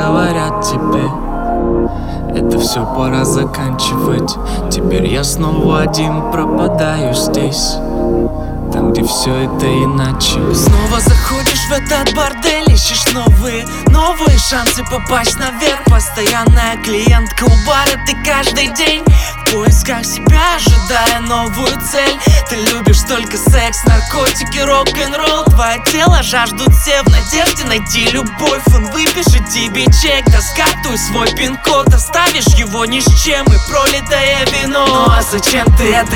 говорят тебе: это все пора заканчивать. Теперь я снова один пропадаю здесь, там, где все это иначе. Снова заходишь в этот бордель, ищешь новые шансы попасть наверх. Постоянная клиентка у бара, ты каждый день в поисках себя, ожидая новую цель. Ты любишь только секс, наркотики, рок-н-ролл. Твое тело жаждут все в надежде найти любовь. Он выпишет тебе чек, раскатывай свой пин-код, оставишь его ни с чем и пролитое вино. Ну а зачем ты это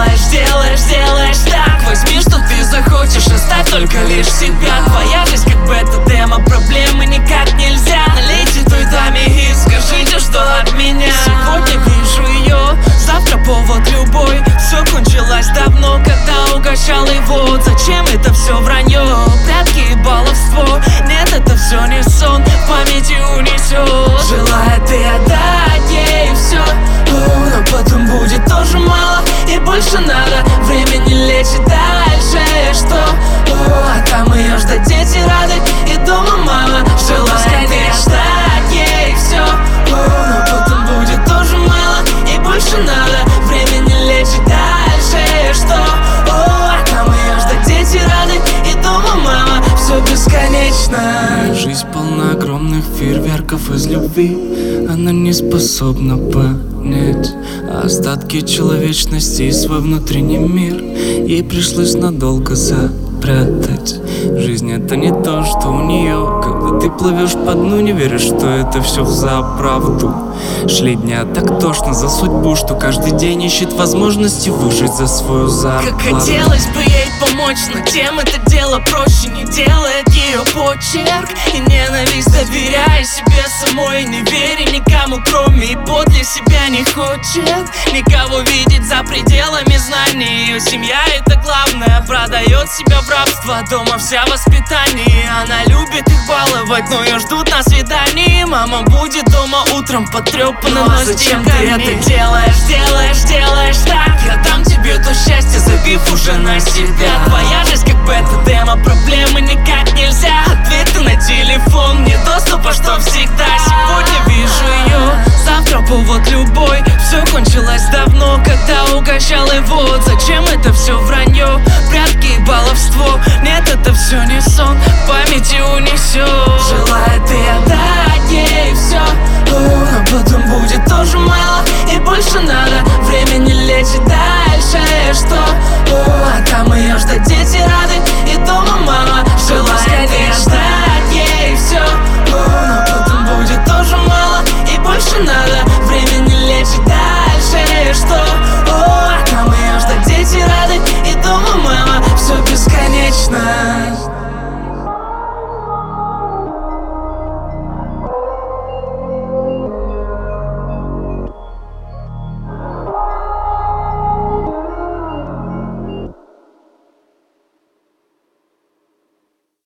делаешь так? Возьми, что ты захочешь, оставь только лишь себя. Твоя жизнь как бета-демо, проблемы никак нельзя. Налейте той даме и скажите, что от меня. Сегодня вижу ее, завтра повод любой. Все кончилось давно, когда угощал его. Зачем это все вранье, прятки и баловство? Нет, это все не сон, в памяти унесет. Желает ты отдать ей все, но потом будет тоже мало и больше надо. Время не лечит дальше, что? А там ее ждать дети рады и дома мама. Желает ты отдать ей все, но потом будет тоже мало и больше надо. Время не лечит дальше, что? А там ее ждать дети рады и дома мама. Все бесконечно. Жизнь полна огромных фейерверков из любви. Она не способна понять остатки человечности и свой внутренний мир. Ей пришлось надолго запрятать. Жизнь — это не то, что у нее. Когда ты плывешь по дну, не веришь, что это все взаправду. Шли дня так тошно за судьбу, что каждый день ищет возможности выжить за свою зарплату. Как хотелось бы ей помочь, но тем это дело проще. Не делает ее почерк и ненависть, доверяя себе самой. Не веря никому, кроме и подле себя не хочет никого видеть за пределами знаний. Ее семья — это главное, продает себя в рабство. Дома вся воспитание, она любит их баловать, но ее ждут на свидании. Мама будет дома утром потрепана, но зачем ты это делаешь так? Я дам тебе то счастье, забив уже на себя. Твоя жизнь как бета-демо, проблемы никак нельзя. Ответы на телефон, нет доступа, что всегда. Сегодня вижу ее, завтра повод любой. Все кончилось давно, когда угощал его. Зачем это все вранье?